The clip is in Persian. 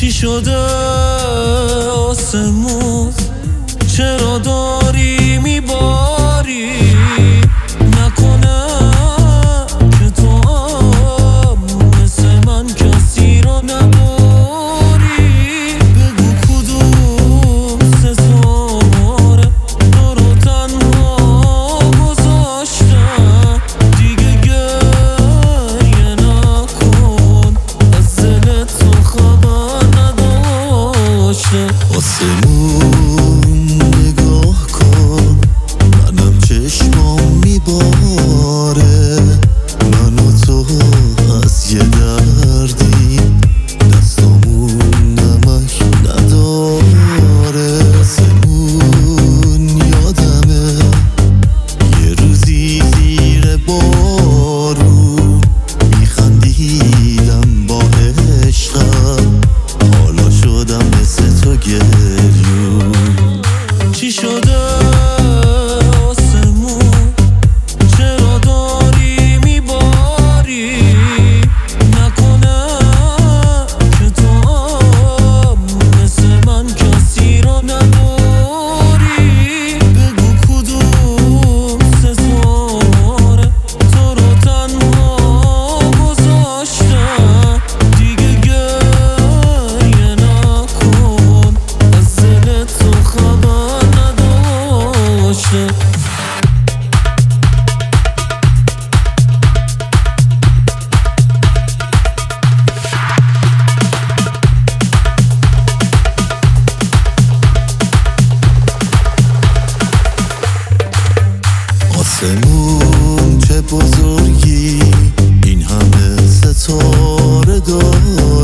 چی شده آسمون؟ چرا داری میباری؟ نکنه که تو هم مثل من کسی رو نداری. بگو کدوم ستاره تو رو تنها گذاشتم. دیگه گریه نکن، از دل تو خبر نداشته. آسمون نگاه کن، منم چشمام میباره. من و تو از یه دردی دستامون نمک نداره. آسمون یادمه یه روزی زیر بارون میخندیدم با عشقم، حالا شدم مثل تو گریون. چی شده آسمون؟ چرا داری میباری؟ نکنه که تو هم مثل من کسی رو نداری. بگو کدوم ستاره تو رو تنها گذاشتم. دیگه گریه نکن، از دل تو خبر نداشته. آسمون چه بزرگی، این همه ستاره داره.